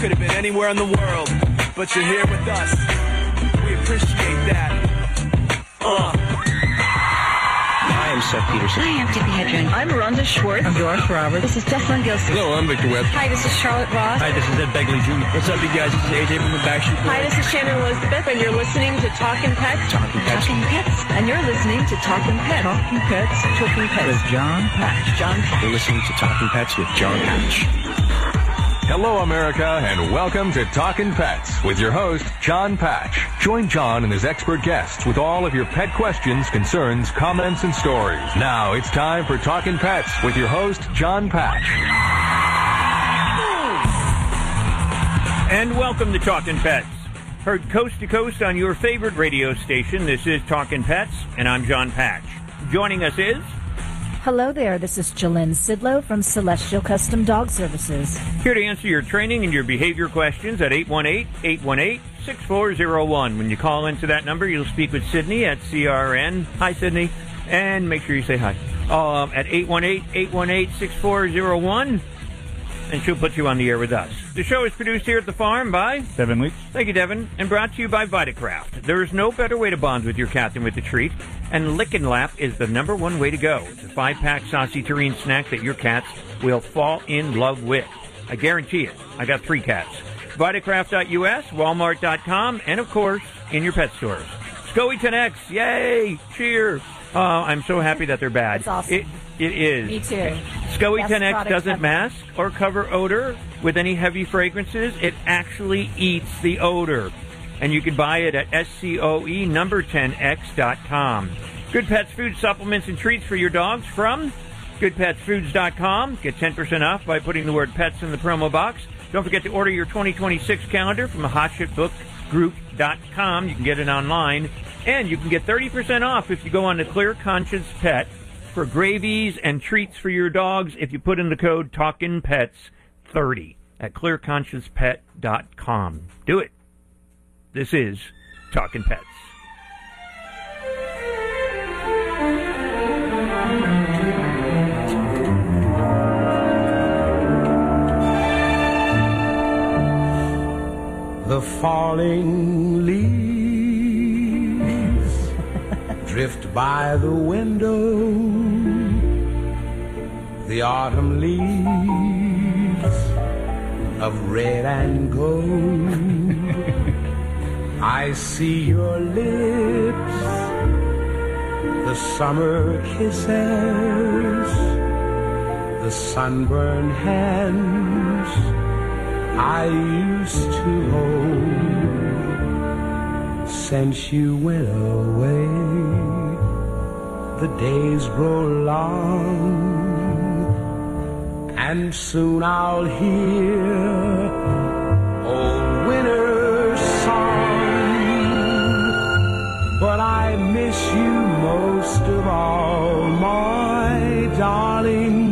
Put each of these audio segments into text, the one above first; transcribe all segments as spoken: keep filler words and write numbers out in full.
could have been anywhere in the world, but you're here with us. We appreciate that. Uh. Hi, I'm Seth Peterson. Hi, I'm Tippi Hedren. I'm Rhonda Schwartz. I'm Doris Roberts. This is Jessalyn Gilson. Hello, I'm Victor Webb. Hi, this is Charlotte Ross. Hi, this is Ed Begley Junior What's up, you guys? This is A J from the Backstreet Boys. Hi, this is Shannon Elizabeth, and you're listening to Talkin' Pets. Talking Pets. Talking Pets. And you're listening to Talkin' Pets. Talking Pets. Talking Pets. With John Patch. John Patch. You're listening to Talking Pets with John Patch. Hello, America, and welcome to Talkin' Pets with your host, John Patch. Join John and his expert guests with all of your pet questions, concerns, comments, and stories. Now it's time for Talkin' Pets with your host, John Patch. And welcome to Talkin' Pets. Heard coast to coast on your favorite radio station. This is Talkin' Pets, and I'm John Patch. Joining us is... Hello there, this is Jalynn Sidlow from Celestial Custom Dog Services. Here to answer your training and your behavior questions at eight one eight, eight one eight, six four zero one. When you call into that number, you'll speak with Sydney at C R N. Hi, Sydney. And make sure you say hi. Um, at eight one eight, eight one eight, six four zero one. And she'll put you on the air with us. The show is produced here at the farm by... Devin Leach. Thank you, Devin. And brought to you by Vitacraft. There is no better way to bond with your cat than with a treat. And Lick and Lap is the number one way to go. It's a five-pack saucy tureen snack that your cats will fall in love with. I guarantee it. I got three cats. Vitacraft dot U S, Walmart dot com, and, of course, in your pet stores. Scoey ten X, yay! Cheer! Uh, I'm so happy that they're bad. It's awesome. It, it is. Me too. Scoey ten X doesn't ever. mask or cover odor with any heavy fragrances. It actually eats the odor. And you can buy it at S C O E number ten X dot com. Good Pets food supplements and treats for your dogs from good pets foods dot com. Get ten percent off by putting the word pets in the promo box. Don't forget to order your twenty twenty-six calendar from hot shit book group dot com. You can get it online. And you can get thirty percent off if you go on to Clear Conscience Pet for gravies and treats for your dogs if you put in the code Talkin' Pets thirty at clear conscience pet dot com. Do it. This is Talkin' Pets. The falling leaves drift by the window. The autumn leaves of red and gold. I see your lips, the summer kisses, the sunburned hands I used to hold. Since you went away, the days grow long, and soon I'll hear old winter's song. But I miss you most of all, my darling,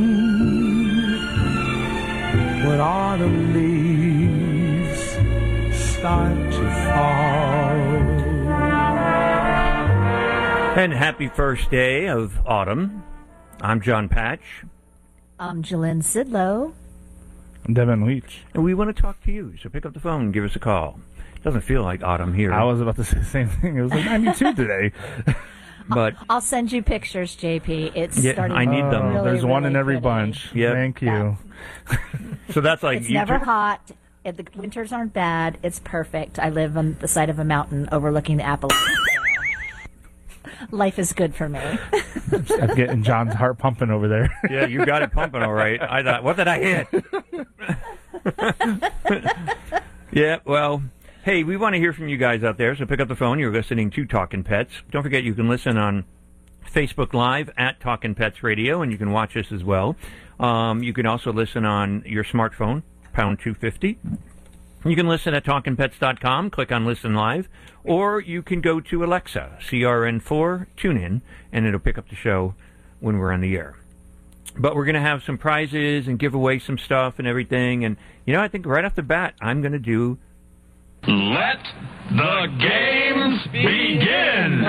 when autumn leaves start to fall. And happy first day of autumn. I'm John Patch. I'm Jalynn Sidlow. I'm Devin Leach. And we want to talk to you, so pick up the phone and give us a call. It doesn't feel like autumn here. I was about to say the same thing. It was like ninety-two today. But I'll send you pictures, J P. It's yeah, starting I need to them. really, There's one really in every pretty. bunch. Yep. Thank you. So that's like It's you never tur- hot. It, the winters aren't bad. It's perfect. I live on the side of a mountain overlooking the Appalachians. Life is good for me. I'm getting John's heart pumping over there. Yeah, you got it pumping all right. I thought, what did I hit? Yeah, well, hey, we want to hear from you guys out there, so pick up the phone. You're listening to Talkin' Pets. Don't forget you can listen on Facebook Live at Talkin' Pets Radio, and you can watch us as well. Um, you can also listen on your smartphone, pound two fifty. You can listen at talkin pets dot com, click on Listen Live, or you can go to Alexa, C R N four, tune in, and it'll pick up the show when we're on the air. But we're going to have some prizes and give away some stuff and everything, and, you know, I think right off the bat, I'm going to do... Let the games begin!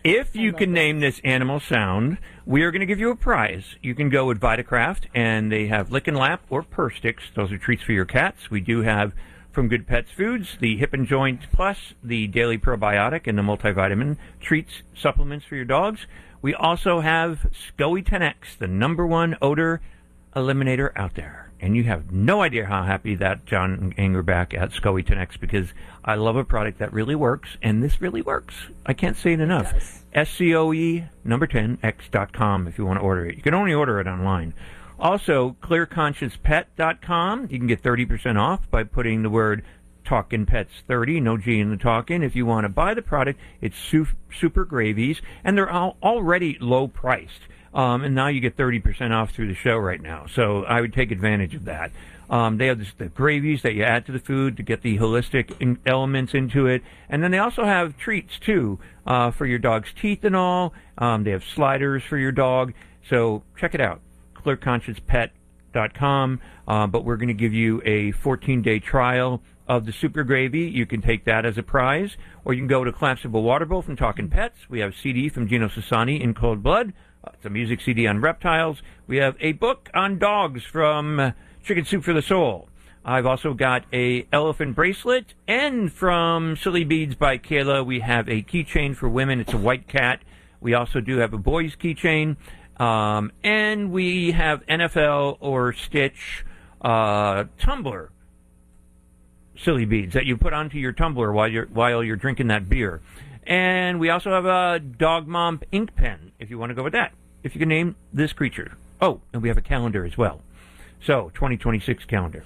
If you can name this animal sound, we are going to give you a prize. You can go with Vitacraft, and they have Lick and Lap or Purr Sticks. Those are treats for your cats. We do have, from Good Pets Foods, the Hip and Joint Plus, the Daily Probiotic, and the Multivitamin treats supplements for your dogs. We also have SCOE ten X, the number one odor eliminator out there. And you have no idea how happy that John Angerback at SCOE ten X, because I love a product that really works, and this really works. I can't say it enough. S C O E number ten X dot com if you want to order it. You can only order it online. Also, clear conscious pet dot com. You can get thirty percent off by putting the word Talkin' Pets thirty, no G in the talkin'. If you want to buy the product, it's su- super gravies, and they're all already low priced. Um, and now you get thirty percent off through the show right now. So I would take advantage of that. Um, they have this, the gravies that you add to the food to get the holistic in- elements into it. And then they also have treats, too, uh, for your dog's teeth and all. Um, they have sliders for your dog. So check it out, clear conscious pet dot com. Uh, but we're going to give you a fourteen-day trial of the Super Gravy. You can take that as a prize. Or you can go to Collapsible Water Bowl from Talkin' Pets. We have C D from Gino Sassani, In Cold Blood. It's a music C D on reptiles. We have a book on dogs from uh, Chicken Soup for the Soul. I've also got a elephant bracelet, and from Silly Beads by Kayla, we have a keychain for women. It's a white cat. We also do have a boys keychain, um, and we have N F L or Stitch uh, tumbler Silly Beads that you put onto your tumbler while you're while you're drinking that beer. And we also have a Dog Mom ink pen, if you want to go with that, if you can name this creature. Oh, and we have a calendar as well. So, twenty twenty-six calendar.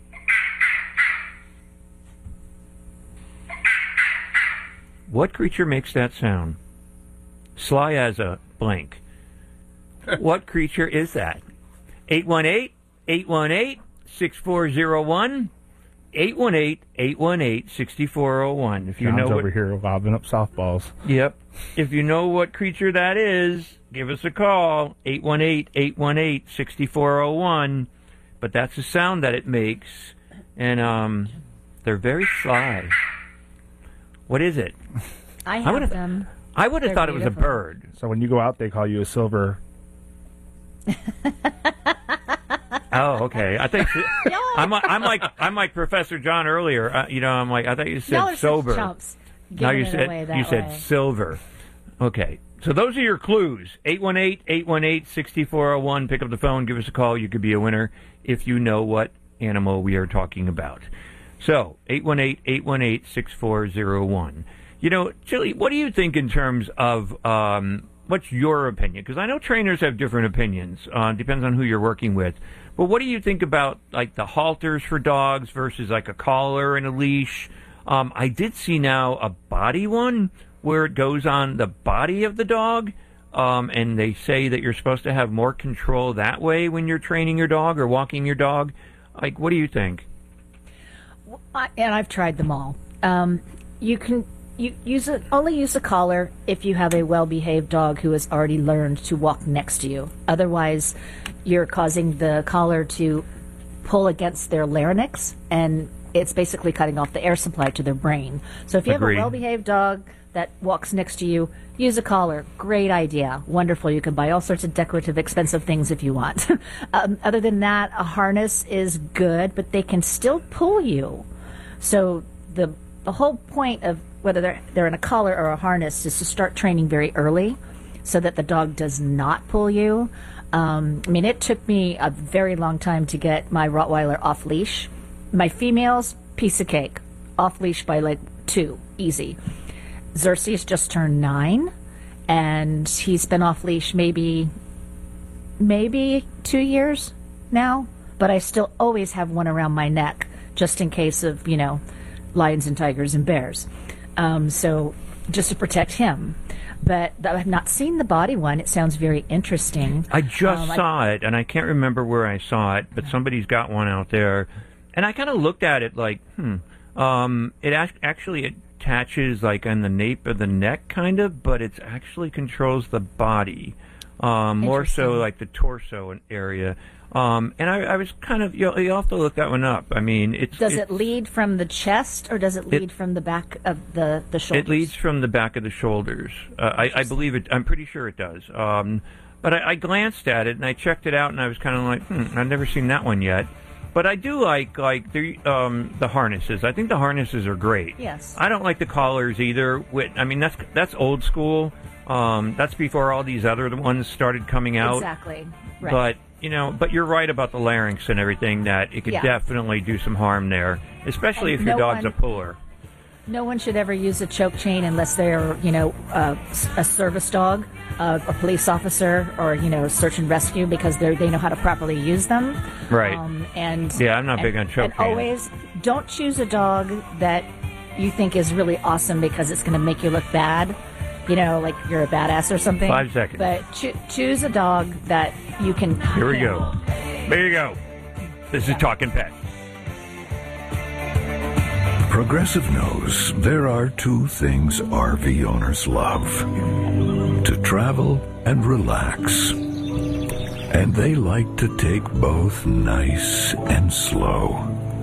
What creature makes that sound? Sly as a blank. What creature is that? eight one eight, eight one eight, six four zero one. eight one eight, eight one eight, six four zero one. If you John's know what, over here lobbing up softballs. Yep. If you know what creature that is, give us a call. eight one eight, eight one eight, six four zero one. But that's the sound that it makes. And um, they're very sly. What is it? I I have would've- them. I would have They're thought it was a beautiful. bird. So when you go out, they call you a silver. Oh, okay. I think I'm, I'm like I'm like Professor John earlier. Uh, you know, I'm like I thought you said Y'all are such sober. chumps, Now giving you it said away that you said way. silver. Okay, so those are your clues. eight one eight, eight one eight, six four zero one. Pick up the phone, give us a call. You could be a winner if you know what animal we are talking about. So eight one eight, eight one eight, six four zero one. You know, Chili, what do you think in terms of um, what's your opinion? Because I know trainers have different opinions. Uh, depends on who you're working with. But what do you think about like the halters for dogs versus like a collar and a leash? Um, I did see now a body one where it goes on the body of the dog, um, and they say that you're supposed to have more control that way when you're training your dog or walking your dog. Like, what do you think? I, and I've tried them all. Um, you can you use it only use a collar if you have a well-behaved dog who has already learned to walk next to you. Otherwise, you're causing the collar to pull against their larynx, and it's basically cutting off the air supply to their brain. So if you Agreed. have a well-behaved dog that walks next to you, use a collar. Great idea. Wonderful. You can buy all sorts of decorative, expensive things if you want. um, other than that, a harness is good, but they can still pull you. So the the whole point of whether they're, they're in a collar or a harness is to start training very early so that the dog does not pull you. Um, I mean, it took me a very long time to get my Rottweiler off leash. My females, piece of cake. Off leash by like two. Easy. Xerxes just turned nine, and he's been off leash maybe, maybe two years now. But I still always have one around my neck, just in case of, you know, lions and tigers and bears. Um, so just to protect him. But I've not seen the body one. It sounds very interesting. I just Um, I- saw it, and I can't remember where I saw it, but somebody's got one out there. And I kind of looked at it like, hmm, um, it ac- actually attaches like on the nape of the neck, kind of, but it actually controls the body, um, more so Interesting. like the torso area. Um, and I, I was kind of, you know, you have to look that one up. I mean, it's... Does it's, it lead from the chest, or does it lead it, from the back of the, the shoulders? It leads from the back of the shoulders. Uh, I, I believe it, I'm pretty sure it does. Um, but I, I glanced at it, and I checked it out, and I was kind of like, hmm, I've never seen that one yet. But I do like, like the um, the harnesses. I think the harnesses are great. Yes. I don't like the collars either. With, I mean, that's that's old school. Um, that's before all these other ones started coming out. Exactly. Right. But... You know, but you're right about the larynx and everything, that it could yeah. definitely do some harm there, especially and if your no dog's one, a puller. No one should ever use a choke chain unless they're, you know, uh, a service dog, uh, a police officer, or, you know, search and rescue, because they they know how to properly use them. Right. Um, and yeah, I'm not and, big on choke and chains. always don't choose a dog that you think is really awesome because it's going to make you look bad. You know, like you're a badass or something. Five seconds. But cho- choose a dog that you can Here we handle. go. There you go. This is Talking Pet. Progressive knows there are two things R V owners love: to travel and relax. And they like to take both nice and slow.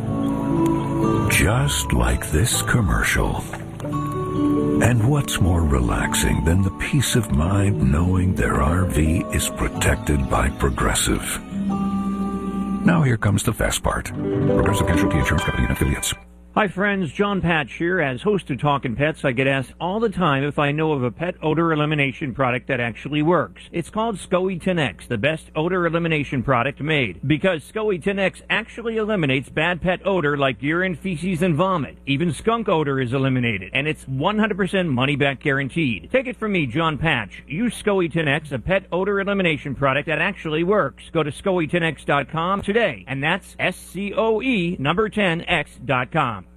Just like this commercial. And what's more relaxing than the peace of mind knowing their R V is protected by Progressive? Now here comes the fast part. Progressive Casualty Insurance Company and Affiliates. Hi friends, John Patch here. As host of Talkin' Pets, I get asked all the time if I know of a pet odor elimination product that actually works. It's called SCOE ten X, the best odor elimination product made. Because SCOE ten X actually eliminates bad pet odor like urine, feces, and vomit. Even skunk odor is eliminated, and it's one hundred percent money-back guaranteed. Take it from me, John Patch. Use SCOE ten X, a pet odor elimination product that actually works. Go to scoe ten x dot com today, and that's S C O E number ten X dot com.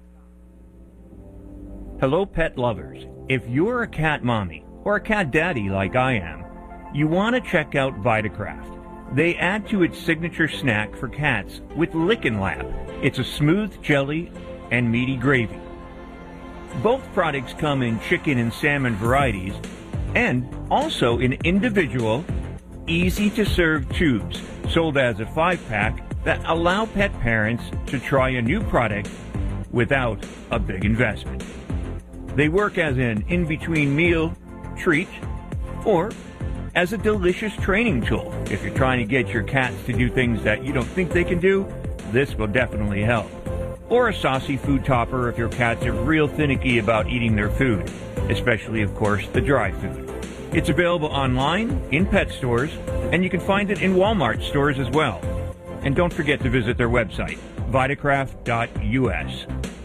Hello, pet lovers. If you're a cat mommy or a cat daddy like I am, you want to check out Vitacraft. They add to its signature snack for cats with Lickin' Lab. It's a smooth jelly and meaty gravy. Both products come in chicken and salmon varieties and also in individual, easy-to-serve tubes sold as a five-pack that allow pet parents to try a new product without a big investment. They work as an in-between meal treat or as a delicious training tool. If you're trying to get your cats to do things that you don't think they can do, this will definitely help. Or a saucy food topper if your cats are real finicky about eating their food, especially, of course, the dry food. It's available online, in pet stores, and you can find it in Walmart stores as well. And don't forget to visit their website, vitacraft dot U S.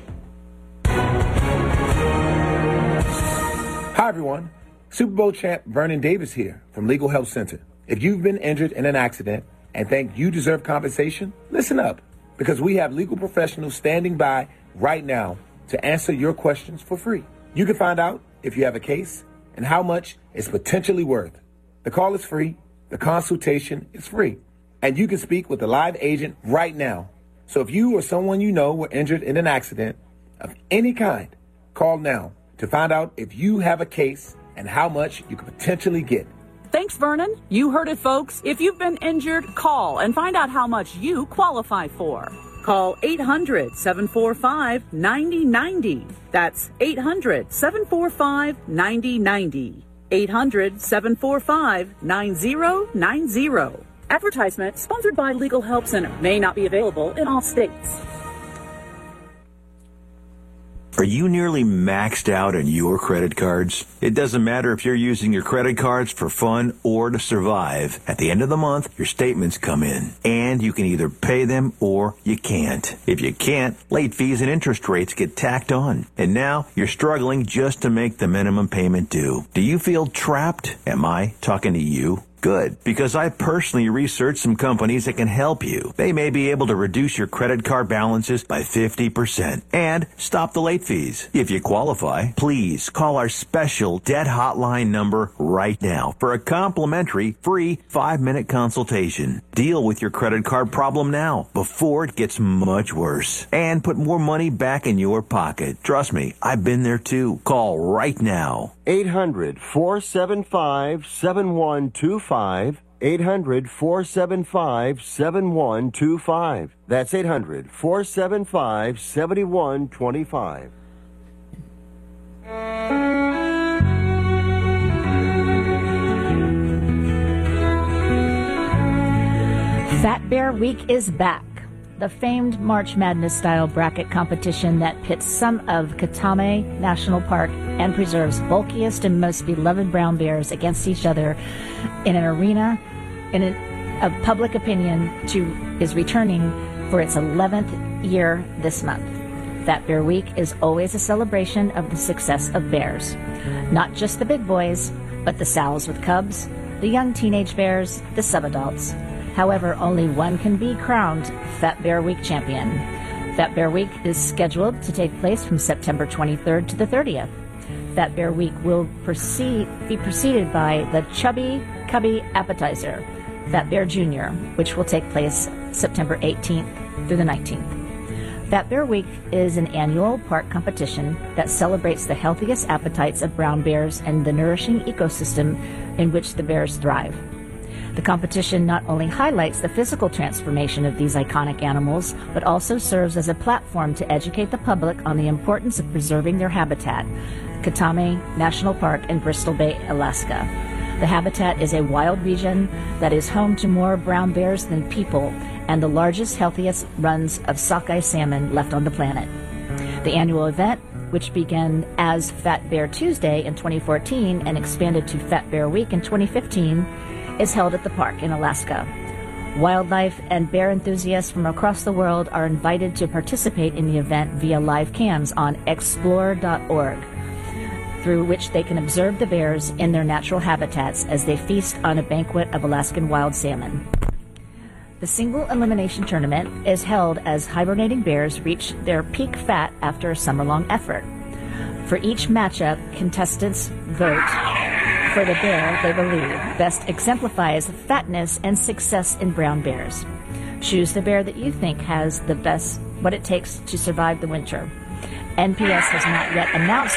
Hi, everyone. Super Bowl champ Vernon Davis here from Legal Help Center. If you've been injured in an accident and think you deserve compensation, listen up, because we have legal professionals standing by right now to answer your questions for free. You can find out if you have a case and how much it's potentially worth. The call is free, the consultation is free, and you can speak with a live agent right now. So if you or someone you know were injured in an accident of any kind, call now to find out if you have a case and how much you could potentially get. Thanks, Vernon. You heard it, folks. If you've been injured, call and find out how much you qualify for. Call eight hundred, seven four five, nine zero nine zero. That's eight hundred, seven four five, nine zero nine zero. eight hundred, seven four five, nine zero nine zero. Advertisement sponsored by Legal Help Center. May not be available in all states. Are you nearly maxed out on your credit cards? It doesn't matter if you're using your credit cards for fun or to survive. At the end of the month, your statements come in, and you can either pay them or you can't. If you can't, late fees and interest rates get tacked on. And now you're struggling just to make the minimum payment due. Do you feel trapped? Am I talking to you? Good, because I personally researched some companies that can help you. They may be able to reduce your credit card balances by fifty percent and stop the late fees. If you qualify, please call our special debt hotline number right now for a complimentary free five-minute consultation. Deal with your credit card problem now before it gets much worse and put more money back in your pocket. Trust me, I've been there too. Call right now. eight hundred, four seven five, seven one two five. eight hundred, four seven five, seven one two five. That's eight hundred, four seven five, seven one two five. Fat Bear Week is back. The famed March Madness-style bracket competition that pits some of Katame National Park and Preserve's bulkiest and most beloved brown bears against each other in an arena in a, of public opinion to, is returning for its eleventh year this month. Fat Bear Week is always a celebration of the success of bears. Not just the big boys, but the sows with cubs, the young teenage bears, the subadults. However, only one can be crowned Fat Bear Week champion. Fat Bear Week is scheduled to take place from September twenty-third to the thirtieth. Fat Bear Week will proceed, be preceded by the Chubby Cubby Appetizer, Fat Bear Junior, which will take place September eighteenth through the nineteenth. Fat Bear Week is an annual park competition that celebrates the healthiest appetites of brown bears and the nourishing ecosystem in which the bears thrive. The competition not only highlights the physical transformation of these iconic animals, but also serves as a platform to educate the public on the importance of preserving their habitat, Katame National Park in Bristol Bay, Alaska. The habitat is a wild region that is home to more brown bears than people and the largest, healthiest runs of sockeye salmon left on the planet. The annual event, which began as Fat Bear Tuesday in twenty fourteen and expanded to Fat Bear Week in twenty fifteen, is held at the park in Alaska. Wildlife and bear enthusiasts from across the world are invited to participate in the event via live cams on explore dot org, through which they can observe the bears in their natural habitats as they feast on a banquet of Alaskan wild salmon. The single elimination tournament is held as hibernating bears reach their peak fat after a summer-long effort. For each matchup, contestants vote for the bear they believe best exemplifies fatness and success in brown bears. Choose the bear that you think has the best, what it takes to survive the winter. N P S has not yet announced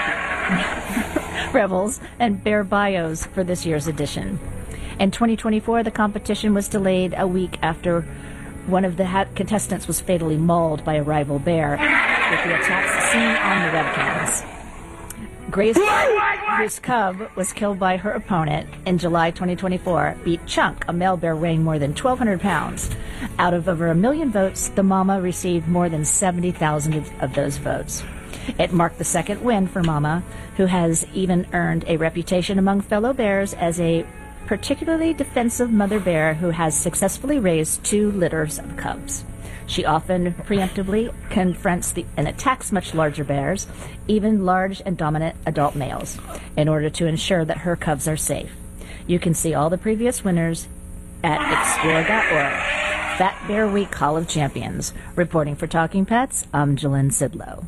bracket rebels and bear bios for this year's edition. In twenty twenty-four, the competition was delayed a week after one of the ha- contestants was fatally mauled by a rival bear, with the attacks seen on the webcams. Grace, whose cub was killed by her opponent in July twenty twenty-four, beat Chunk, a male bear weighing more than twelve hundred pounds. Out of over a million votes, the mama received more than seventy thousand of, of those votes. It marked the second win for Mama, who has even earned a reputation among fellow bears as a particularly defensive mother bear who has successfully raised two litters of cubs. She often preemptively confronts the, and attacks much larger bears, even large and dominant adult males, in order to ensure that her cubs are safe. You can see all the previous winners at explore dot org. Fat Bear Week Hall of Champions. Reporting for Talking Pets, I'm Jalynn Sidlow.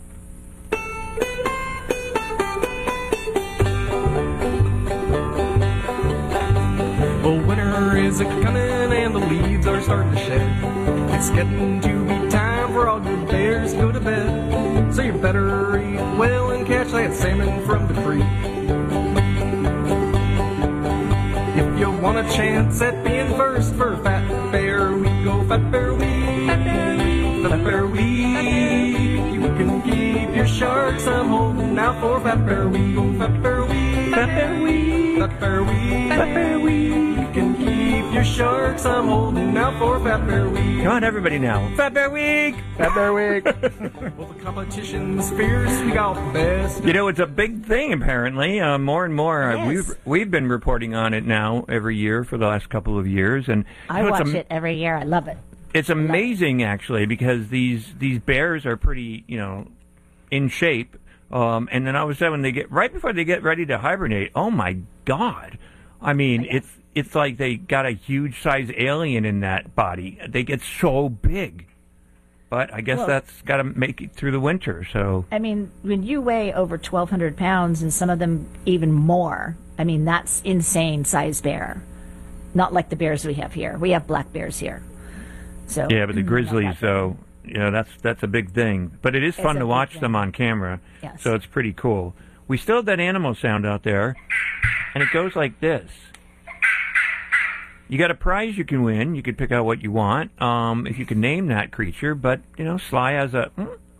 Well, winter is a-comin' and the leaves are starting to shed. It's getting to be time for all good bears to go to bed. So you better eat well and catch that salmon from the creek. If you want a chance at being first for Fat Bear Week, go Fat Bear Week. Fat Bear Week. Fat Bear Week. You can keep your sharks, I'm holding out for Fat Bear Week. Go Fat Bear Week. Fat Bear Week. Fat Bear Week. Fat Bear Week. You can keep your sharks, I'm holding out for Fat Bear Week. Come on, everybody now. Fat Bear Week! Fat Bear Week! Well, the competition's fierce, we got the best. You know, it's a big thing, apparently. Uh, more and more. Uh, we've we've been reporting on it now every year for the last couple of years. And I you know, watch am- it every year. I love it. It's amazing, actually, because these, these bears are pretty, you know, in shape. Um, and then all of a sudden, when they get right before they get ready to hibernate, oh, my God. I mean, it's it's like they got a huge size alien in that body. They get so big. But I guess Well- that's got to make it through the winter. So I mean, when you weigh over twelve hundred pounds and some of them even more, I mean, that's insane size bear. Not like the bears we have here. We have black bears here. So yeah, but the grizzlies, though, you know, that's that's a big thing. But it is It's fun a to big watch thing. them on camera. Yes. So it's pretty cool. We still have that animal sound out there, and it goes like this. You got a prize you can win. You could pick out what you want um, if you can name that creature. But, you know, Sly has a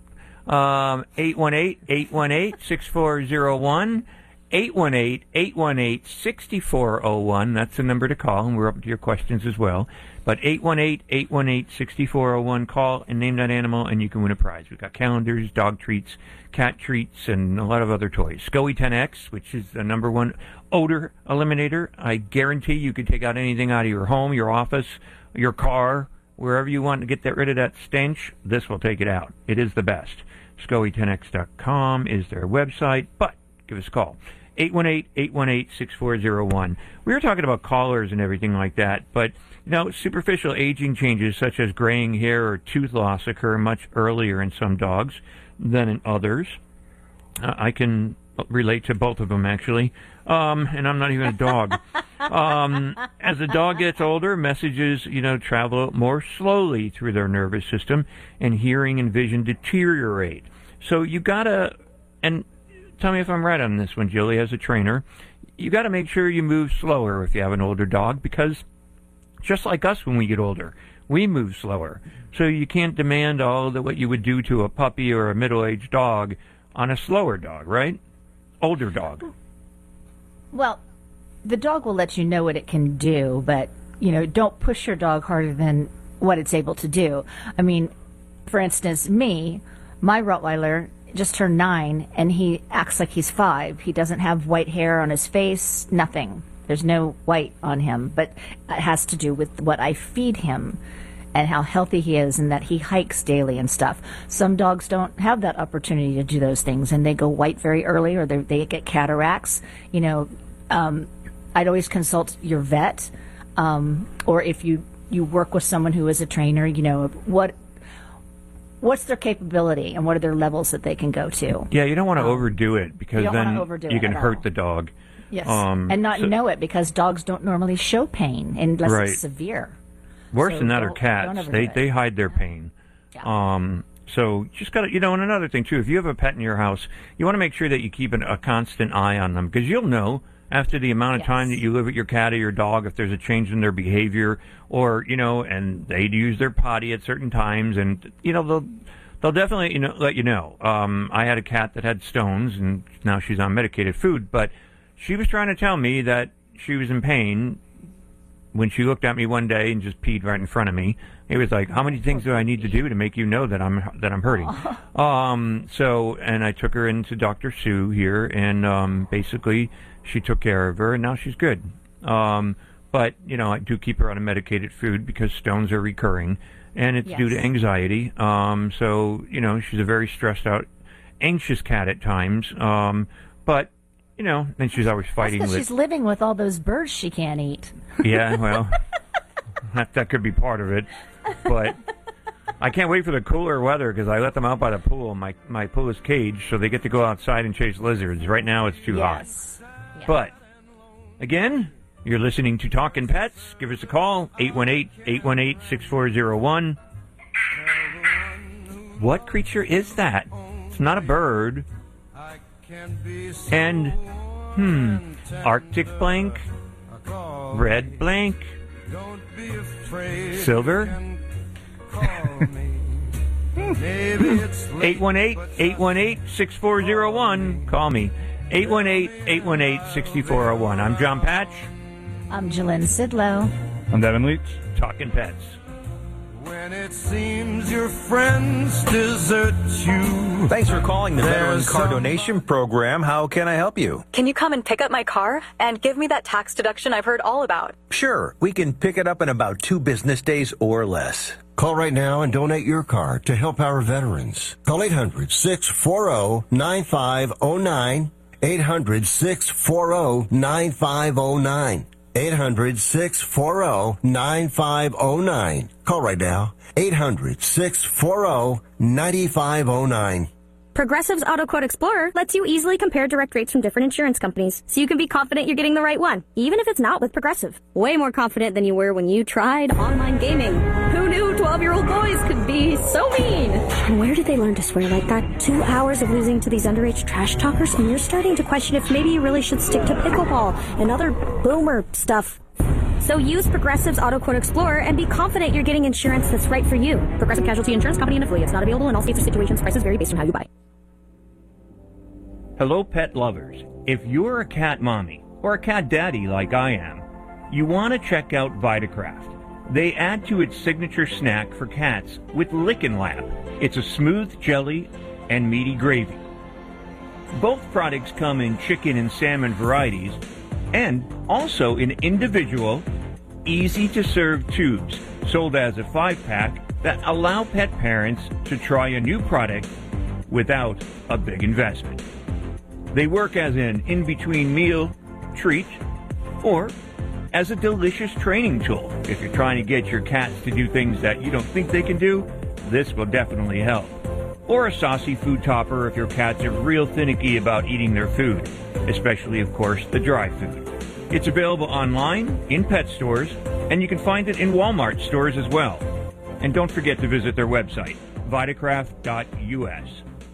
um, eight one eight, eight one eight, six four zero one. eight one eight, eight one eight, six four zero one. That's the number to call, and we're up to your questions as well. But eight one eight, eight one eight, six four zero one. Call and name that animal, and you can win a prize. We've got calendars, dog treats, cat treats, and a lot of other toys. SCOE ten X, which is the number one odor eliminator. I guarantee you could take out anything out of your home, your office, your car, wherever you want to get that, rid of that stench. This will take it out. It is the best. SCOE ten X dot com is their website, but give us a call. eight one eight, eight one eight, six four zero one. We were talking about collars and everything like that, but, you know, superficial aging changes such as graying hair or tooth loss occur much earlier in some dogs than in others. Uh, I can relate to both of them, actually, um, and I'm not even a dog. um, as the dog gets older, messages, you know, travel more slowly through their nervous system, and hearing and vision deteriorate. So you gotta, and tell me if I'm right on this one, Julie, as a trainer, you got to make sure you move slower if you have an older dog, because just like us when we get older, we move slower. So you can't demand all that what you would do to a puppy or a middle-aged dog on a slower dog, right? Older dog. Well, the dog will let you know what it can do, but, you know, don't push your dog harder than what it's able to do. I mean, for instance, me, my Rottweiler just turned nine, and he acts like he's five. He doesn't have white hair on his face, nothing. There's no white on him, but it has to do with what I feed him and how healthy he is, and that he hikes daily and stuff. Some dogs don't have that opportunity to do those things, and they go white very early, or they, they get cataracts. You know, um, I'd always consult your vet, um, or if you, you work with someone who is a trainer, you know, what what's their capability and what are their levels that they can go to. Yeah, you don't want to um, overdo it, because you then overdo you can hurt all. the dog. Yes, um, and not so, know it, because dogs don't normally show pain unless right. it's severe. Worse so than that are don't, cats. don't They they hide their pain. Yeah. Um, so just got to, you know, and another thing too, if you have a pet in your house, you want to make sure that you keep an, a constant eye on them, because you'll know after the amount of yes. time that you live with your cat or your dog if there's a change in their behavior, or, you know, and they use their potty at certain times, and, you know, they'll they'll definitely, you know, let you know. Um, I had a cat that had stones, and now she's on medicated food, but she was trying to tell me that she was in pain when she looked at me one day and just peed right in front of me. It was like, how many things do I need to do to make you know that I'm that I'm hurting? Um, so, and I took her into Doctor Sue here, and um, basically she took care of her, and now she's good. Um, but, you know, I do keep her on a medicated food because stones are recurring, and it's yes. due to anxiety. Um, so, you know, she's a very stressed out, anxious cat at times. Um, but, you know, then she's always fighting That's 'cause with... she's living with all those birds she can't eat. Yeah, well, that, that could be part of it. But I can't wait for the cooler weather, because I let them out by the pool. My my pool is caged, so they get to go outside and chase lizards. Right now it's too yes. hot. Yeah. But, again, you're listening to Talkin' Pets. Give us a call, eight one eight, eight one eight, six four zero one. What creature is that? It's not a bird. And, hmm, Arctic blank, red blank, silver. eight one eight, eight one eight, six four zero one. Call me. eight one eight, eight one eight, six four zero one. I'm John Patch. I'm Jalynn Sidlow. I'm Devin Leach. Talking Pets. When it seems your friends desert you. Thanks for calling the Veteran There's Car some- Donation Program. How can I help you? Can you come and pick up my car and give me that tax deduction I've heard all about? Sure, we can pick it up in about two business days or less. Call right now and donate your car to help our veterans. Call eight hundred, six four zero, nine five zero nine. eight hundred, six four zero, nine five zero nine. eight hundred, six four zero, nine five zero nine. Call right now. eight hundred, six four zero, nine five zero nine. Progressive's Auto Quote Explorer lets you easily compare direct rates from different insurance companies, so you can be confident you're getting the right one, even if it's not with Progressive. Way more confident than you were when you tried online gaming. Who knew twelve-year-old boys could be so mean? And where did they learn to swear like that? Two hours of losing to these underage trash talkers, and you're starting to question if maybe you really should stick to pickleball and other boomer stuff. So use Progressive's Auto Quote Explorer and be confident you're getting insurance that's right for you. Progressive Casualty Insurance Company and affiliates. Not available in all states or situations. Prices vary based on how you buy. Hello, pet lovers. If you're a cat mommy or a cat daddy like I am, you want to check out Vitacraft. They add to its signature snack for cats with Lickin' Lab. It's a smooth jelly and meaty gravy. Both products come in chicken and salmon varieties and also in individual, easy-to-serve tubes sold as a five-pack that allow pet parents to try a new product without a big investment. They work as an in-between meal treat or as a delicious training tool. If you're trying to get your cats to do things that you don't think they can do, this will definitely help. Or a saucy food topper if your cats are real finicky about eating their food, especially, of course, the dry food. It's available online, in pet stores, and you can find it in Walmart stores as well. And don't forget to visit their website, vitacraft dot U S.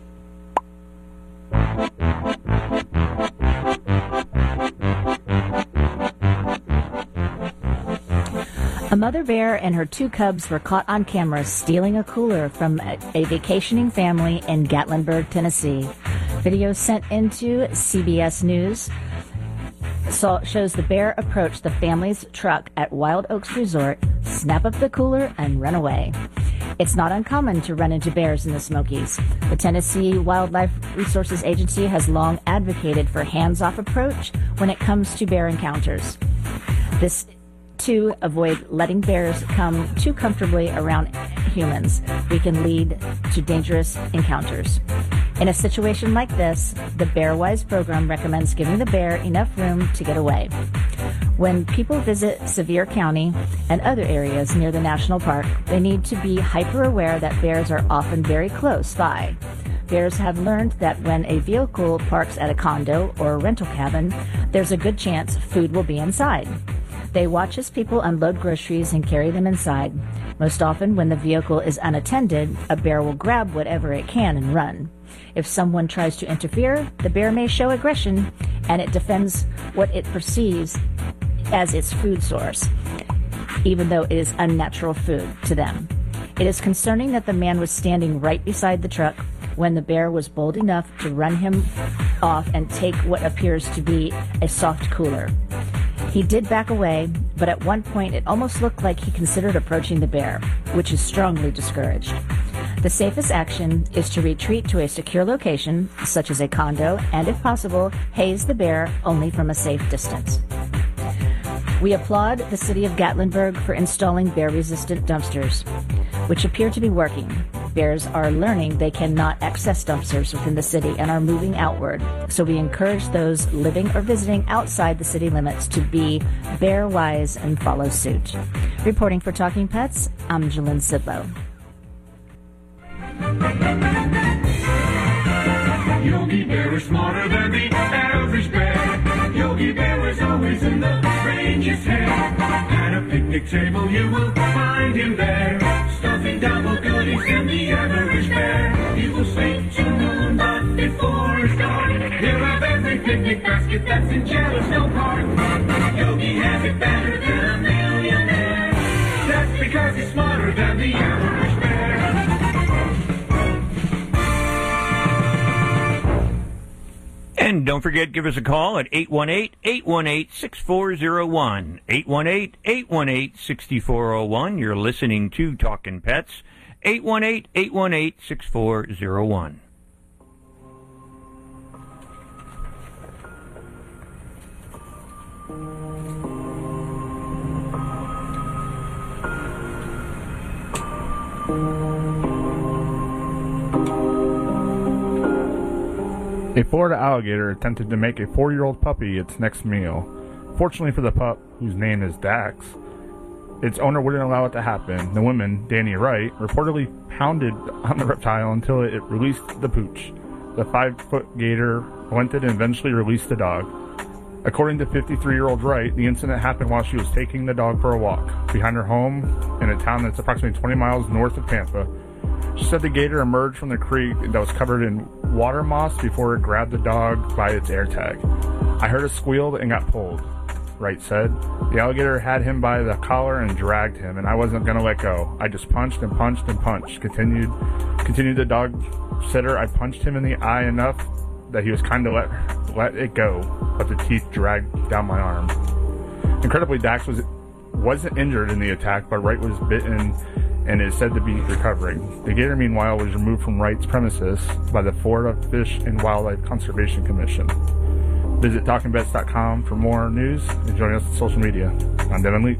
A mother bear and her two cubs were caught on camera stealing a cooler from a, a vacationing family in Gatlinburg, Tennessee. Video sent into C B S News saw, shows the bear approach the family's truck at Wild Oaks Resort, snap up the cooler, and run away. It's not uncommon to run into bears in the Smokies. The Tennessee Wildlife Resources Agency has long advocated for hands-off approach when it comes to bear encounters. This to avoid letting bears come too comfortably around humans. We can lead to dangerous encounters. In a situation like this, the BearWise program recommends giving the bear enough room to get away. When people visit Sevier County and other areas near the national park, they need to be hyper aware that bears are often very close by. Bears have learned that when a vehicle parks at a condo or a rental cabin, there's a good chance food will be inside. They watch as people unload groceries and carry them inside. Most often, when the vehicle is unattended, a bear will grab whatever it can and run. If someone tries to interfere, the bear may show aggression, and it defends what it perceives as its food source, even though it is unnatural food to them. It is concerning that the man was standing right beside the truck when the bear was bold enough to run him off and take what appears to be a soft cooler. He did back away, but at one point it almost looked like he considered approaching the bear, which is strongly discouraged. The safest action is to retreat to a secure location, such as a condo, and if possible, haze the bear only from a safe distance. We applaud the city of Gatlinburg for installing bear-resistant dumpsters, which appear to be working. Bears are learning they cannot access dumpsters within the city and are moving outward, so we encourage those living or visiting outside the city limits to be bear-wise and follow suit. Reporting for Talking Pets, I'm Jalynn Sidlow. Yogi Bear is smarter than the average bear. Yogi Bear is always in the ranger's hair. At a picnic table you will find him there, stuffing double goodies in the average bear. He will sleep till noon, but before it's dark, he'll have every picnic basket that's in Yellowstone Park. Yogi has it better than a millionaire. That's because he's smarter than the average bear. And don't forget, give us a call at eight one eight, eight one eight, six four zero one. eight one eight, eight one eight, six four zero one. You're listening to Talkin' Pets. eight one eight, eight one eight, six four zero one. A Florida alligator attempted to make a four-year-old puppy its next meal. Fortunately for the pup, whose name is Dax, its owner wouldn't allow it to happen. The woman, Danny Wright, reportedly pounded on the reptile until it released the pooch. The five-foot gator relented and eventually released the dog. According to fifty-three-year-old Wright, the incident happened while she was taking the dog for a walk behind her home in a town that's approximately twenty miles north of Tampa. She said the gator emerged from the creek that was covered in water moss before it grabbed the dog by its air tag. I heard a squeal and got pulled. Wright said. The alligator had him by the collar and dragged him, and I wasn't going to let go. I just punched and punched and punched. Continued, continued the dog sitter. I punched him in the eye enough that he was kind of let let it go, but the teeth dragged down my arm. Incredibly, Dax was, wasn't injured in the attack, but Wright was bitten and is said to be recovering. The gator, meanwhile, was removed from Wright's premises by the Florida Fish and Wildlife Conservation Commission. Visit talking pets dot com for more news and join us on social media. I'm Devin Leach.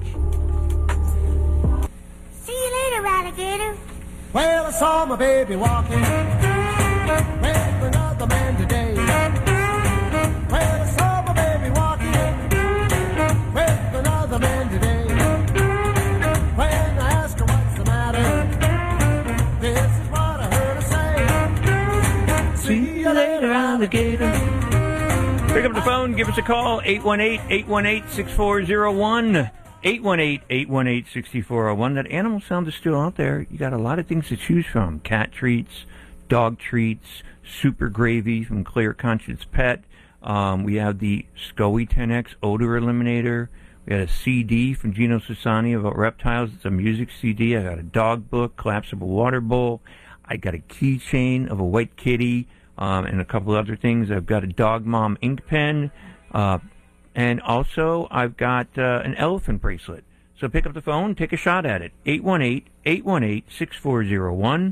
See you later, alligator. Well, I saw my baby walking with another man today. Well, I saw my baby walking with another man today. When I asked her what's the matter, this is what I heard her say. See you later, alligator. Pick up the phone, give us a call, eight one eight, eight one eight, six four zero one, eight one eight, eight one eight, six four zero one. That animal sound is still out there. You got a lot of things to choose from. Cat treats, dog treats, super gravy from Clear Conscience Pet. Um, we have the SCOE ten X odor eliminator. We got a C D from Gino Sassani about reptiles. It's a music C D. I got a dog book, collapsible water bowl. I got a keychain of a white kitty. Um, and a couple other things. I've got a Dog Mom ink pen, uh, and also I've got uh, an elephant bracelet. So pick up the phone, take a shot at it. eight one eight, eight one eight, six four zero one.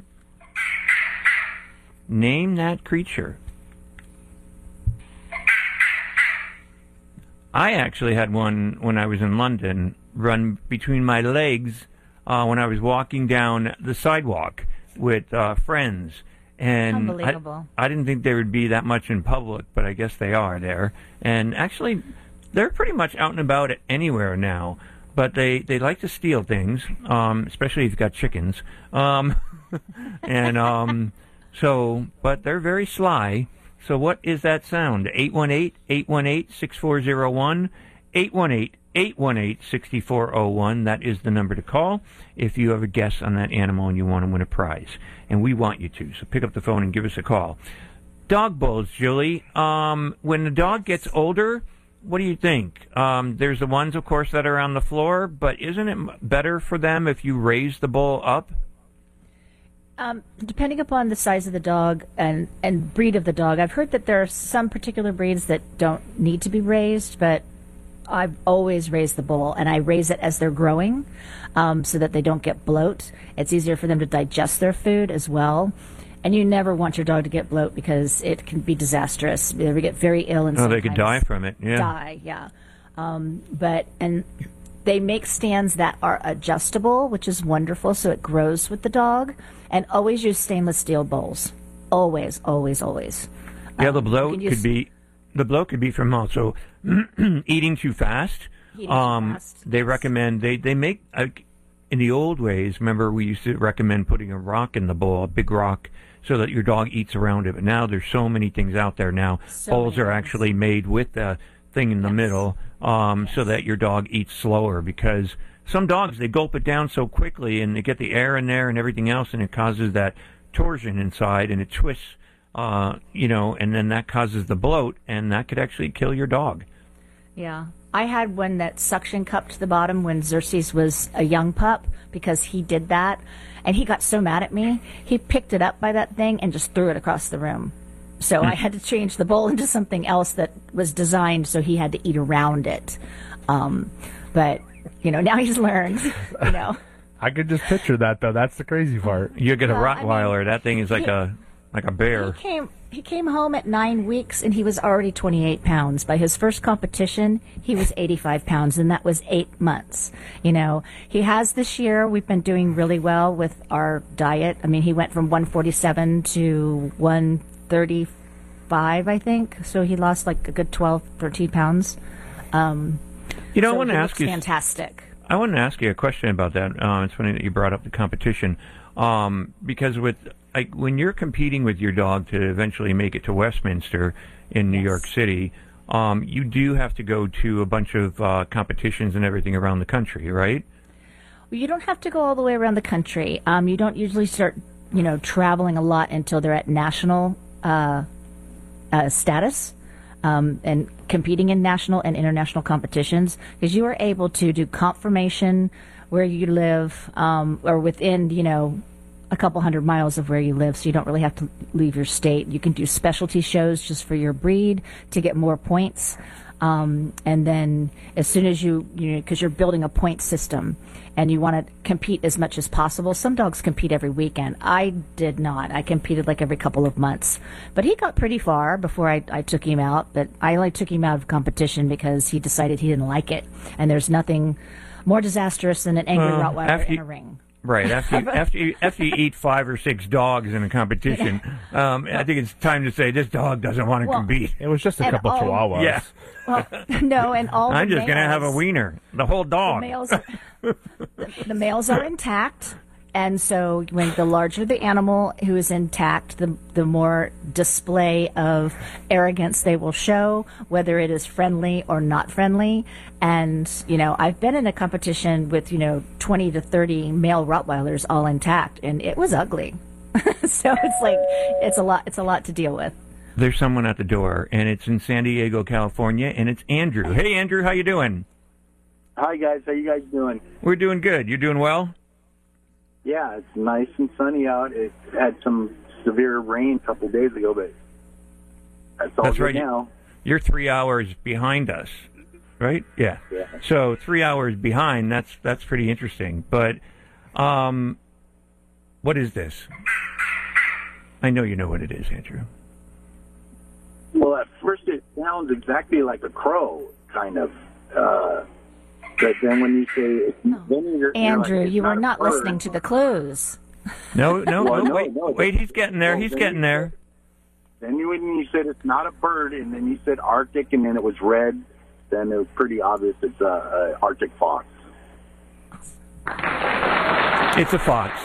Name that creature. I actually had one when I was in London run between my legs uh, when I was walking down the sidewalk with uh, friends. And Unbelievable. I, I didn't think there would be that much in public, but I guess they are there. And actually, they're pretty much out and about anywhere now. But they, they like to steal things, um, especially if you've got chickens. Um, and um, so, but they're very sly. So what is that sound? eight one eight, eight one eight, six four zero one, eight one eight, eight one eight, six four zero one. That is the number to call if you have a guess on that animal and you want to win a prize. And we want you to, so pick up the phone and give us a call. Dog bowls, Julie. Um, when the dog gets older, what do you think? Um, there's the ones, of course, that are on the floor, but isn't it better for them if you raise the bowl up? Um, depending upon the size of the dog and, and breed of the dog, I've heard that there are some particular breeds that don't need to be raised, but I've always raised the bowl, and I raise it as they're growing um, so that they don't get bloat. It's easier for them to digest their food as well. And you never want your dog to get bloat because it can be disastrous. They get very ill and oh, they could die from it. Yeah, die. Yeah, um, but and they make stands that are adjustable, which is wonderful, so it grows with the dog. And always use stainless steel bowls. Always, always, always. Yeah, um, the bloat could be. The bloat could be from also eating too fast. Eating um, too fast. They recommend, they, they make, uh, in the old ways, remember we used to recommend putting a rock in the bowl, a big rock, so that your dog eats around it. But now there's so many things out there now. So Bowls are actually made with the thing in the yes. middle um, yes. so that your dog eats slower, because some dogs, they gulp it down so quickly and they get the air in there and everything else, and it causes that torsion inside and it twists. Uh, you know, and then that causes the bloat, and that could actually kill your dog. Yeah. I had one that suction cupped to the bottom when Xerxes was a young pup because he did that, and he got so mad at me. He picked it up by that thing and just threw it across the room. So I had to change the bowl into something else that was designed so he had to eat around it. Um, but, you know, now he's learned, you know. I could just picture that, though. That's the crazy part. You get a well, Rottweiler. I mean, that thing is like he, a... Like a bear. He came, he came home at nine weeks, and he was already twenty-eight pounds. By his first competition, he was eighty-five pounds, and that was eight months. You know, he has this year, we've been doing really well with our diet. I mean, he went from one forty-seven to one thirty-five, I think. So he lost like a good twelve, thirteen pounds. Um, you know, so I want to ask you... fantastic. I want to ask you a question about that. Uh, it's funny that you brought up the competition. Um, because with... Like when you're competing with your dog to eventually make it to Westminster in New yes. York City, um, you do have to go to a bunch of uh, competitions and everything around the country, right? Well, you don't have to go all the way around the country. Um, you don't usually start, you know, traveling a lot until they're at national uh, uh, status. um, and competing in national and international competitions, because you are able to do confirmation where you live, um, or within, you know, a couple hundred miles of where you live, so you don't really have to leave your state. You can do specialty shows just for your breed to get more points. Um, and then as soon as you, you know, because you're building a point system and you want to compete as much as possible. Some dogs compete every weekend. I did not. I competed like every couple of months. But he got pretty far before I, I took him out. But I only took him out of competition because he decided he didn't like it. And there's nothing more disastrous than an angry Uh, Rottweiler after in you- a ring. Right. After you, after you, after you eat five or six dogs in a competition, um, I think it's time to say this dog doesn't want to Well, compete. It was just a and couple all- chihuahuas. Yeah. Well, no, and all I'm the just going to have a males- wiener. The whole The dog. males, the, the males are intact, and so when the larger the animal who is intact, the the more display of arrogance they will show, whether it is friendly or not friendly. And you know, I've been in a competition with you know twenty to thirty male Rottweilers all intact, and it was ugly. So it's like it's a lot. It's a lot to deal with. There's someone at the door, and it's in San Diego, California, and it's Andrew. Hey, Andrew, how you doing? Hi, guys. How you guys doing? We're doing good. You doing well? Yeah, it's nice and sunny out. It had some severe rain a couple days ago, but that's all That's good right. now. You're three hours behind us, right? Yeah. Yeah. So three hours behind. That's that's pretty interesting. But, um, what is this? I know you know what it is, Andrew. Well, at first it sounds exactly like a crow, kind of. Uh, but then when you say, then you're, you're Andrew, like, it's you not are a not bird. listening to the clues. No, no, Well, no, no, wait, no, wait, he's getting there. well, He's then getting you there. Then you, when you said it's not a bird, and then you said Arctic, and then it was red, then it was pretty obvious it's a, a Arctic fox. It's a fox.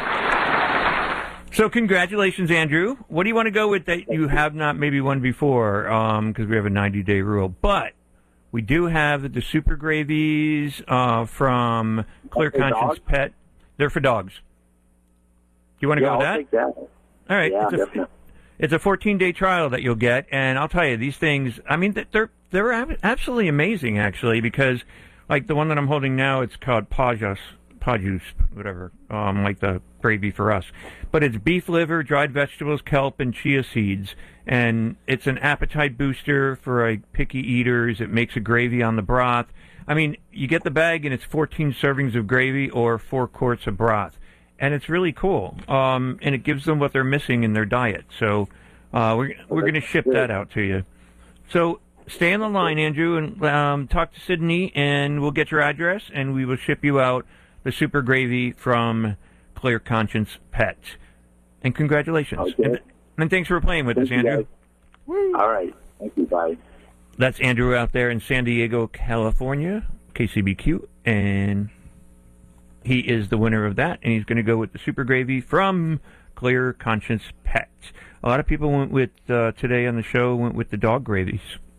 So congratulations, Andrew. What do you want to go with that you have not maybe won before? Because we have a ninety-day rule. But we do have the Super Gravies uh, from Clear Okay, Conscience dogs? Pet. They're for dogs. Do you want to yeah, go with I'll that? take that. All right. Yeah, it's, a, definitely. it's a fourteen-day trial that you'll get, and I'll tell you, these things, I mean, they're they're ab- absolutely amazing, actually, because, like, the one that I'm holding now, it's called Pajus, Pajus, whatever, um, like the gravy for us. But it's beef liver, dried vegetables, kelp, and chia seeds, and it's an appetite booster for like, picky eaters. It makes a gravy on the broth. I mean, you get the bag, and it's fourteen servings of gravy or four quarts of broth. And it's really cool, um, and it gives them what they're missing in their diet. So uh, we're we're going to ship that out to you. So stay on the line, Andrew, and um, talk to Sydney, and we'll get your address, and we will ship you out the Super Gravy from Clear Conscience Pet. And congratulations. Okay. And, and thanks for playing with Thank us, you, Andrew. guys. All right. Thank you. Bye. That's Andrew out there in San Diego, California, K C B Q, and he is the winner of that, and he's going to go with the Super Gravy from Clear Conscience Pet. A lot of people went with, uh, today on the show, went with the dog gravies.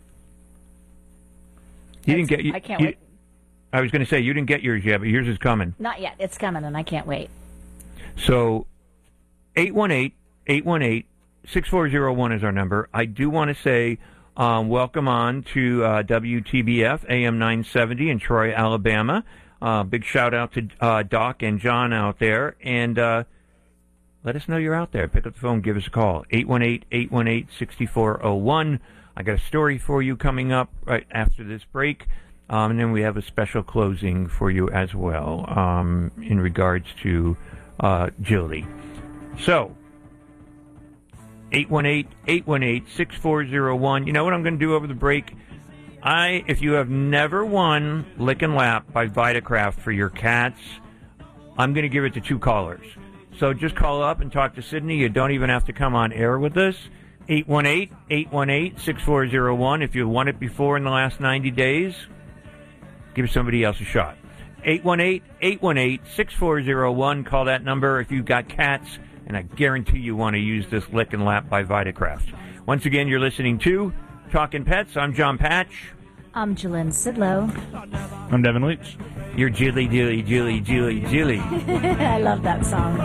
You didn't get... You, I can't you- wait. I was going to say, you didn't get yours yet, but yours is coming. Not yet. It's coming, and I can't wait. So, eight one eight, eight one eight, six four zero one is our number. I do want to say um, welcome on to uh, W T B F A M nine seventy in Troy, Alabama. Uh, big shout out to uh, Doc and John out there. And uh, let us know you're out there. Pick up the phone, give us a call. eight one eight, eight one eight, six four zero one. I got a story for you coming up right after this break. Um, and then we have a special closing for you as well um, in regards to uh, Jilly. So, eight one eight, eight one eight, six four zero one. You know what I'm going to do over the break? I, if you have never won Lick and Lap by Vitacraft for your cats, I'm going to give it to two callers. So just call up and talk to Sydney. You don't even have to come on air with us. eight one eight, eight one eight, six four zero one. If you've won it before in the last ninety days, give somebody else a shot. eight one eight, eight one eight, six four zero one. Call that number if you've got cats, and I guarantee you want to use this Lick and Lap by Vitacraft. Once again, you're listening to Talking Pets. I'm John Patch. I'm Jalynn Sidlow. I'm Devin Leach. You're Jilly, Jilly, Jilly, Jilly, Jilly. I love that song.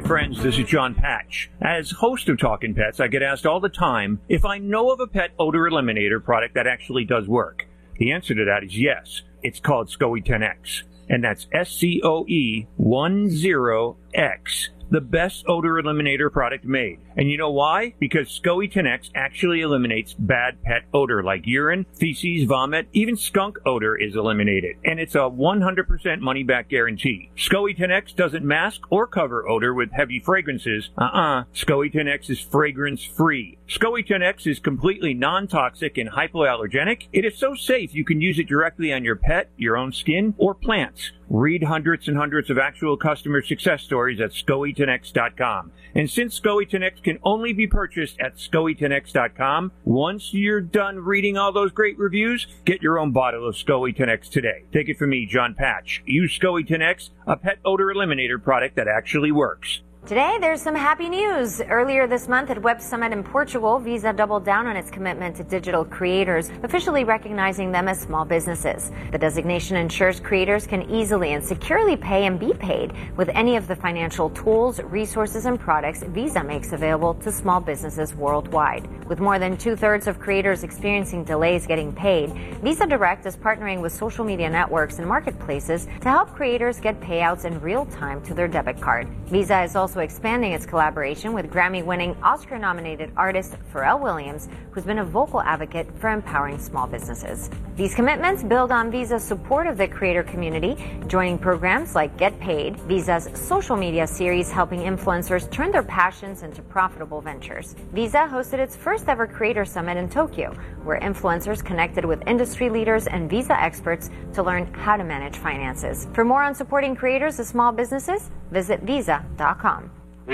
friends, this is John Patch. As host of Talkin' Pets, I get asked all the time if I know of a pet odor eliminator product that actually does work. The answer to that is yes. It's called SCOE ten X, and that's S C O E ten X. The best odor eliminator product made. And you know why? Because SCOE ten X actually eliminates bad pet odor like urine, feces, vomit, even skunk odor is eliminated. And it's a one hundred percent money-back guarantee. SCOE ten X doesn't mask or cover odor with heavy fragrances. Uh-uh. SCOE ten X is fragrance-free. SCOE ten X is completely non-toxic and hypoallergenic. It is so safe you can use it directly on your pet, your own skin, or plants. Read hundreds and hundreds of actual customer success stories at SCOE ten X dot com. And since SCOE ten X can only be purchased at SCOE ten X dot com, once you're done reading all those great reviews, get your own bottle of SCOE ten X today. Take it from me, John Patch. Use SCOE ten X, a pet odor eliminator product that actually works. Today, there's some happy news. Earlier this month at Web Summit in Portugal, Visa doubled down on its commitment to digital creators, officially recognizing them as small businesses. The designation ensures creators can easily and securely pay and be paid with any of the financial tools, resources, and products Visa makes available to small businesses worldwide. With more than two-thirds of creators experiencing delays getting paid, Visa Direct is partnering with social media networks and marketplaces to help creators get payouts in real time to their debit card. Visa is also expanding its collaboration with Grammy-winning, Oscar-nominated artist Pharrell Williams, who's been a vocal advocate for empowering small businesses. These commitments build on Visa's support of the creator community, joining programs like Get Paid, Visa's social media series helping influencers turn their passions into profitable ventures. Visa hosted its first ever Creator Summit in Tokyo, where influencers connected with industry leaders and Visa experts to learn how to manage finances. For more on supporting creators of small businesses, visit visa dot com.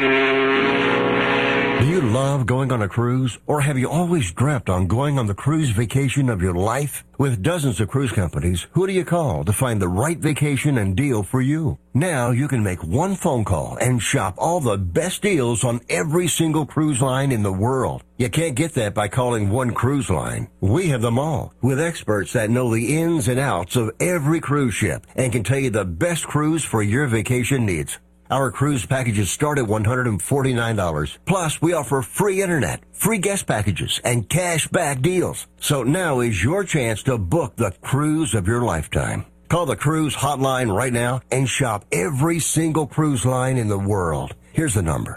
Do you love going on a cruise, or have you always dreamt on going on the cruise vacation of your life? With dozens of cruise companies, who do you call to find the right vacation and deal for you? Now you can make one phone call and shop all the best deals on every single cruise line in the world. You can't get that by calling one cruise line. We have them all, with experts that know the ins and outs of every cruise ship and can tell you the best cruise for your vacation needs. Our cruise packages start at one hundred forty-nine dollars. Plus, we offer free internet, free guest packages, and cash back deals. So now is your chance to book the cruise of your lifetime. Call the cruise hotline right now and shop every single cruise line in the world. Here's the number.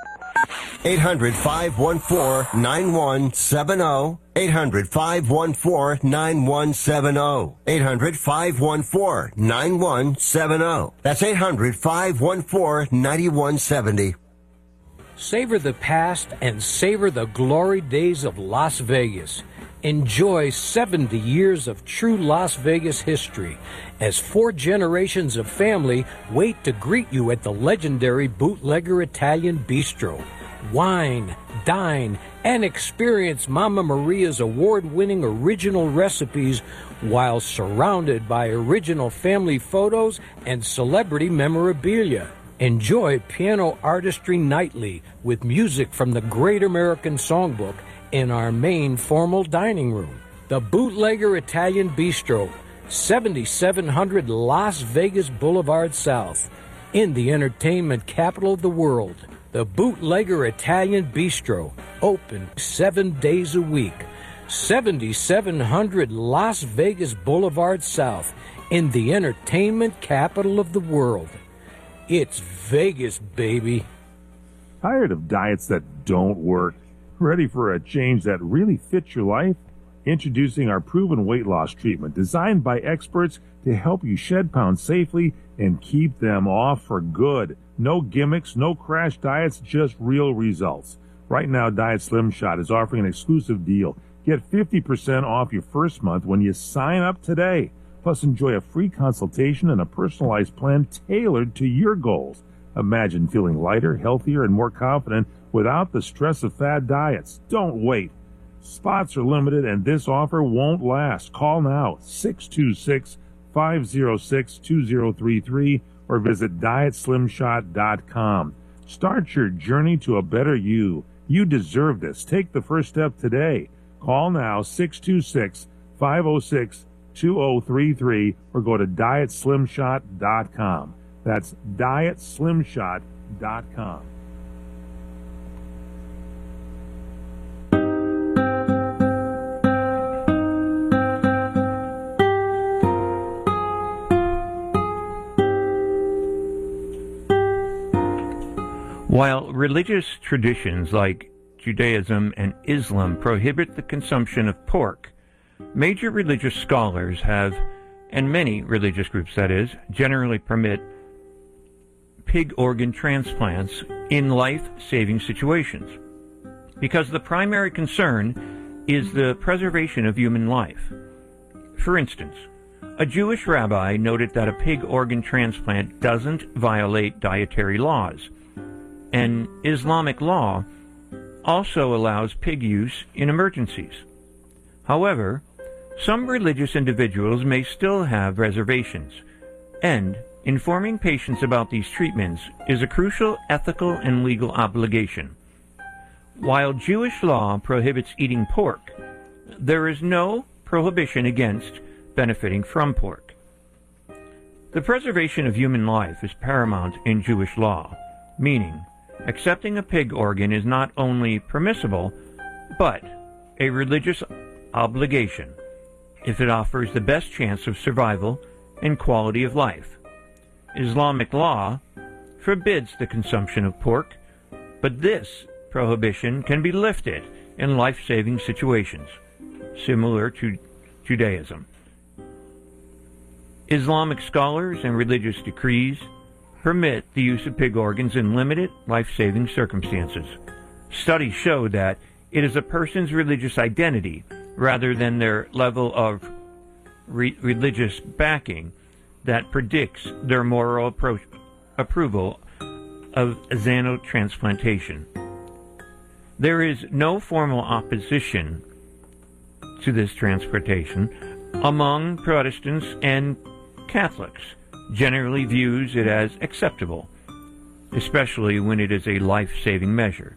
eight hundred, five one four, nine one seven zero. eight hundred, five one four, nine one seven zero. eight hundred, five one four, nine one seven zero. That's eight hundred, five one four, nine one seven zero. Savor the past and savor the glory days of Las Vegas. Enjoy seventy years of true Las Vegas history as four generations of family wait to greet you at the legendary Bootlegger Italian Bistro. Wine, dine, and experience Mama Maria's award-winning original recipes while surrounded by original family photos and celebrity memorabilia. Enjoy piano artistry nightly with music from the Great American Songbook in our main formal dining room. The Bootlegger Italian Bistro, seventy-seven hundred Las Vegas Boulevard South, in the entertainment capital of the world. The Bootlegger Italian Bistro, open seven days a week. seventy-seven hundred Las Vegas Boulevard South, in the entertainment capital of the world. It's Vegas, baby. Tired of diets that don't work? Ready for a change that really fits your life? Introducing our proven weight loss treatment designed by experts to help you shed pounds safely and keep them off for good. No gimmicks, no crash diets, just real results. Right now, Diet Slim Shot is offering an exclusive deal. Get fifty percent off your first month when you sign up today. Plus, enjoy a free consultation and a personalized plan tailored to your goals. Imagine feeling lighter, healthier, and more confident without the stress of fad diets. Don't wait. Spots are limited, and this offer won't last. Call now, six two six, five zero six, two zero three three, or visit diet slim shot dot com. Start your journey to a better you. You deserve this. Take the first step today. Call now, six two six, five zero six, two zero three three, or go to diet slim shot dot com. That's diet slim shot dot com. While religious traditions like Judaism and Islam prohibit the consumption of pork, major religious scholars have, and many religious groups that is, generally permit pig organ transplants in life-saving situations, because the primary concern is the preservation of human life. For instance, a Jewish rabbi noted that a pig organ transplant doesn't violate dietary laws, and Islamic law also allows pig use in emergencies. However, some religious individuals may still have reservations, and informing patients about these treatments is a crucial ethical and legal obligation. While Jewish law prohibits eating pork, there is no prohibition against benefiting from pork. The preservation of human life is paramount in Jewish law, meaning accepting a pig organ is not only permissible, but a religious obligation if it offers the best chance of survival and quality of life. Islamic law forbids the consumption of pork, but this prohibition can be lifted in life-saving situations, similar to Judaism. Islamic scholars and religious decrees permit the use of pig organs in limited life-saving circumstances. Studies show that it is a person's religious identity, rather than their level of re- religious backing, that predicts their moral appro- approval of xenotransplantation. There is no formal opposition to this transplantation among Protestants, and Catholics generally views it as acceptable, especially when it is a life-saving measure.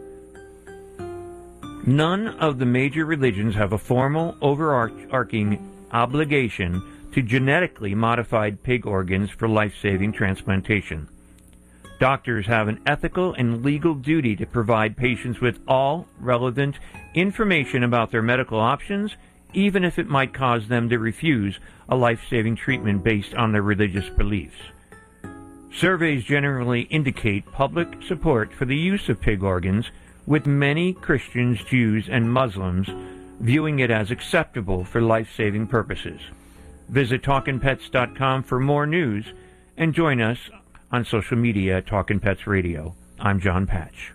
None of the major religions have a formal, overarching obligation to genetically modified pig organs for life-saving transplantation. Doctors have an ethical and legal duty to provide patients with all relevant information about their medical options, even if it might cause them to refuse a life-saving treatment based on their religious beliefs. Surveys generally indicate public support for the use of pig organs, with many Christians, Jews, and Muslims viewing it as acceptable for life-saving purposes. Visit talkin pets dot com for more news, and join us on social media at Talkin' Pets Radio. I'm John Patch.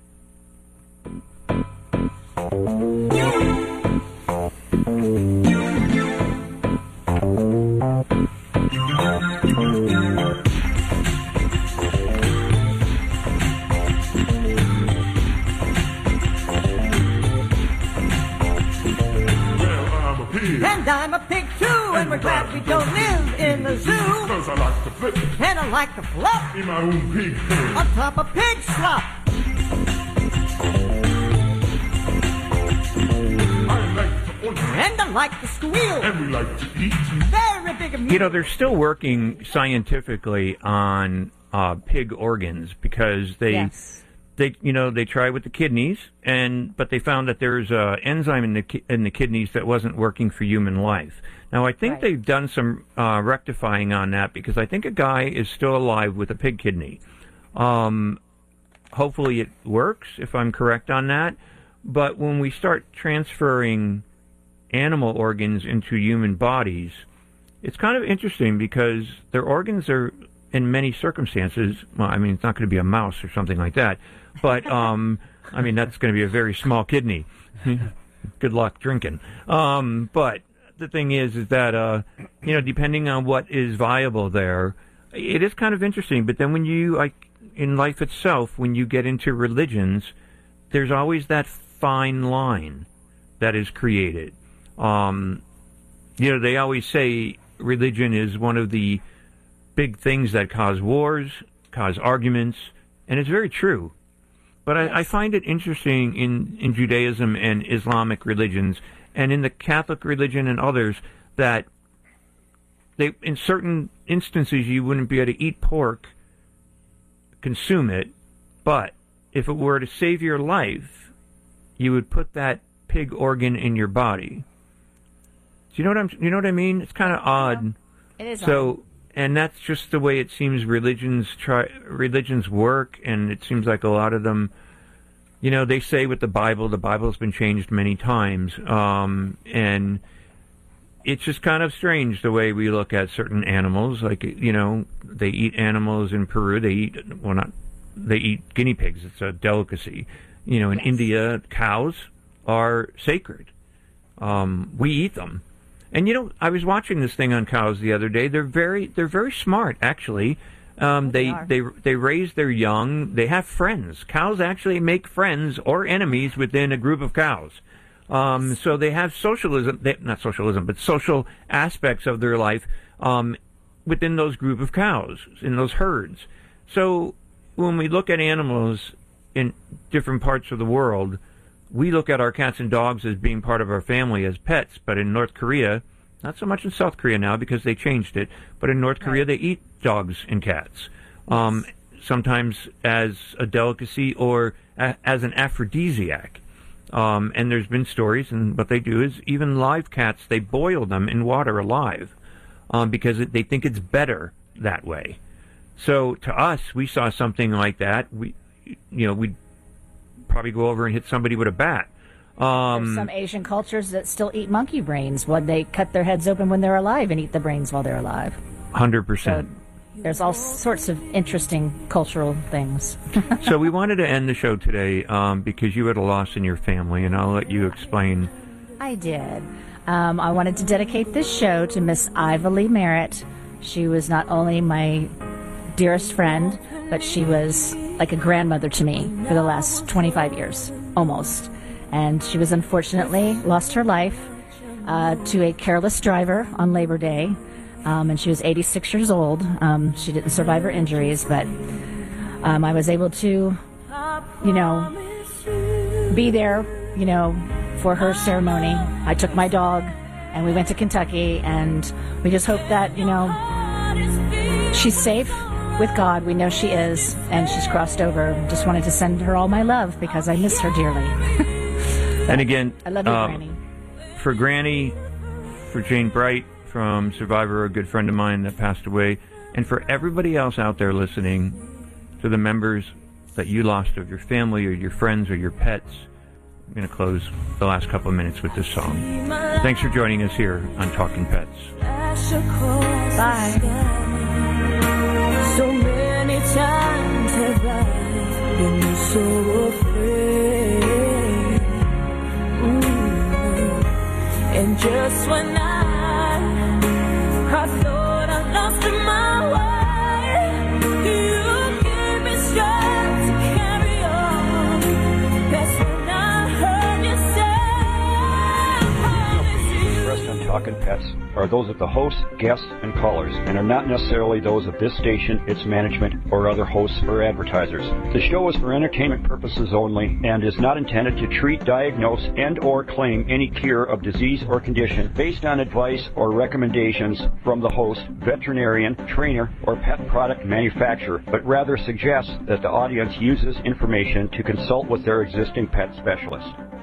And I'm a pig too, and we're glad we don't live in the zoo. Cause I like to flip, And I like to flop in my own pig pen. on top of pig slop. I like to order, And I like to squeal. and we like to eat. Very big of You know, they're still working scientifically on uh, pig organs because they, Yes. they, you know, they tried with the kidneys, and but they found that there's an enzyme in the ki- in the kidneys that wasn't working for human life. Now, I think Right. they've done some uh, rectifying on that because I think a guy is still alive with a pig kidney. Um, hopefully, it works if I'm correct on that. But when we start transferring animal organs into human bodies, it's kind of interesting because their organs are, in many circumstances, well, I mean, it's not going to be a mouse or something like that, but, um, I mean, that's going to be a very small kidney. Good luck drinking. Um, but the thing is, is that, uh, you know, depending on what is viable there, it is kind of interesting. But then when you, like, in life itself, when you get into religions, there's always that fine line that is created. Um, you know, they always say religion is one of the big things that cause wars, cause arguments, and it's very true. But I, I find it interesting in, in Judaism and Islamic religions, and in the Catholic religion and others, that they, in certain instances, you wouldn't be able to eat pork, consume it, But if it were to save your life, you would put that pig organ in your body. Do you know what I'm? You know what I mean? It's kind of odd. It is so, odd. And that's just the way it seems religions try religions work, and it seems like a lot of them. You know, they say with the Bible, the Bible has been changed many times, um, and it's just kind of strange the way we look at certain animals. Like, you know, they eat animals in Peru. They eat, well, not, they eat guinea pigs. It's a delicacy. You know, in yes. India, cows are sacred. Um, we eat them. And, you know, I was watching this thing on cows the other day. They're very, they're very smart, actually. Um, they, they, they, they raise their young. They have friends. Cows actually make friends or enemies within a group of cows. Um, so they have socialism, they, not socialism, but social aspects of their life um, within those group of cows, in those herds. So when we look at animals in different parts of the world, we look at our cats and dogs as being part of our family as pets. But in North Korea, not so much in South Korea now because they changed it, but in North Korea they eat dogs and cats, um, sometimes as a delicacy or a, as an aphrodisiac. Um, and there's been stories, and what they do is even live cats, they boil them in water alive um, because it, they think it's better that way. So to us, we saw something like that. We, you know, we'd probably go over and hit somebody with a bat. Um, There's some Asian cultures that still eat monkey brains when they cut their heads open when they're alive and eat the brains while they're alive. one hundred percent. So there's all sorts of interesting cultural things. So we wanted to end the show today um, because you had a loss in your family, and I'll let you explain. I did. Um, I wanted to dedicate this show to Miss Iva Lee Merritt. She was not only my dearest friend, but she was like a grandmother to me for the last twenty-five years, almost. And she was unfortunately lost her life uh, to a careless driver on Labor Day. Um, and she was eighty-six years old. Um, she didn't survive her injuries, but um, I was able to, you know, be there, you know, for her ceremony. I took my dog, and we went to Kentucky, and we just hope that, you know, she's safe with God. We know she is, and she's crossed over. Just wanted to send her all my love because I miss her dearly. And again, I love you, um, Granny. For Granny, for Jane Bright from Survivor, a good friend of mine that passed away, and for everybody else out there listening, to the members that you lost of your family or your friends or your pets, I'm going to close the last couple of minutes with this song. Thanks for joining us here on Talking Pets. Bye. So many times have I been so afraid. And just when I, I thought I lost my way, you gave me strength to carry on. That's when I heard you say, Expressed on Talking Pets are those of the hosts, guests, and callers, and are not necessarily those of this station, its management, or other hosts or advertisers. The show is for entertainment purposes only and is not intended to treat, diagnose, and or claim any cure of disease or condition based on advice or recommendations from the host, veterinarian, trainer, or pet product manufacturer, but rather suggests that the audience uses information to consult with their existing pet specialist.